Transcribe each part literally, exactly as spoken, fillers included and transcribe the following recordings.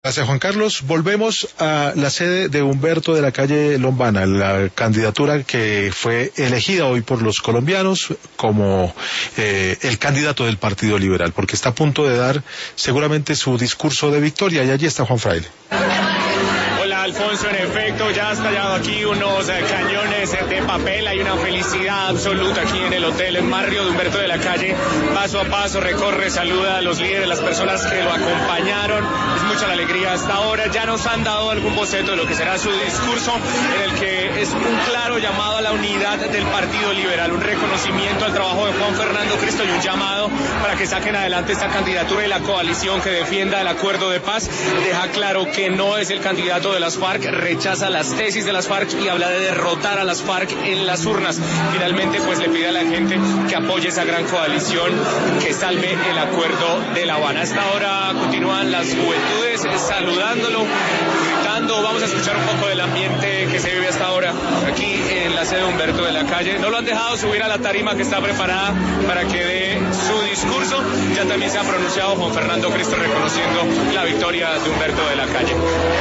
Gracias, Juan Carlos. Volvemos a la sede de Humberto de la Calle Lombana, la candidatura que fue elegida hoy por los colombianos como eh, el candidato del Partido Liberal, porque está a punto de dar seguramente su discurso de victoria, y allí está Juan Fraile. Alfonso, en efecto, ya ha estallado aquí unos eh, cañones eh, de papel. Hay una felicidad absoluta aquí en el hotel en Marrio de Humberto de la Calle. Paso a paso recorre, saluda a los líderes, las personas que lo acompañaron. Es mucha la alegría hasta ahora. Ya nos han dado algún boceto de lo que será su discurso, en el que es un claro llamado a la unidad del Partido Liberal, un reconocimiento al trabajo de Juan Fernando Cristo y un llamado para que saquen adelante esta candidatura y la coalición que defienda el acuerdo de paz. Deja claro que no es el candidato de las FARC, rechaza las tesis de las FARC y habla de derrotar a las FARC en las urnas. Finalmente, pues le pide a la gente que apoye esa gran coalición, que salve el acuerdo de La Habana. Hasta ahora continúan las juventudes saludándolo, gritando. Vamos a escuchar un poco del ambiente que se vive hasta ahora aquí en la sede de Humberto de la Calle. No lo han dejado subir a la tarima que está preparada para que dé su discurso. Ya también se ha pronunciado Juan Fernando Cristo reconociendo la victoria de Humberto de la Calle.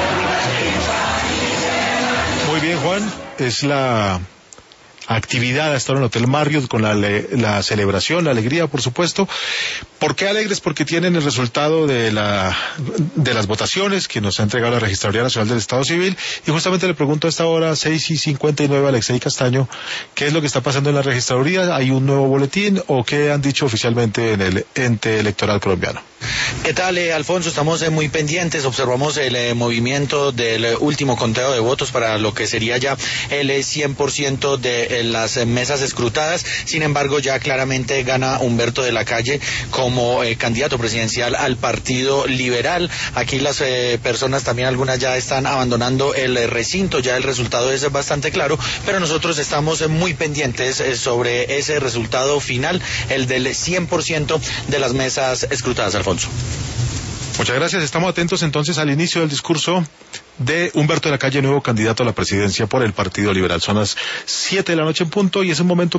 Muy bien, Juan, es la actividad hasta ahora en el Hotel Marriott con la, la celebración, la alegría, por supuesto. ¿Por qué alegres? Porque tienen el resultado de la de las votaciones que nos ha entregado la Registraduría Nacional del Estado Civil, y justamente le pregunto a esta hora, seis y cincuenta y nueve, a Alexei Castaño, ¿qué es lo que está pasando en la Registraduría? ¿Hay un nuevo boletín o qué han dicho oficialmente en el ente electoral colombiano? ¿Qué tal, eh, Alfonso? Estamos eh, muy pendientes, observamos el eh, movimiento del eh, último conteo de votos para lo que sería ya el eh, cien por ciento de eh, las eh, mesas escrutadas. Sin embargo, ya claramente gana Humberto de la Calle como eh, candidato presidencial al Partido Liberal. Aquí las eh, personas también, algunas ya están abandonando el eh, recinto, ya el resultado es bastante claro, pero nosotros estamos eh, muy pendientes eh, sobre ese resultado final, el del cien por ciento de las mesas escrutadas, Alfonso. Muchas gracias. Estamos atentos entonces al inicio del discurso de Humberto de la Calle, nuevo candidato a la presidencia por el Partido Liberal. Son las siete de la noche en punto y es un momento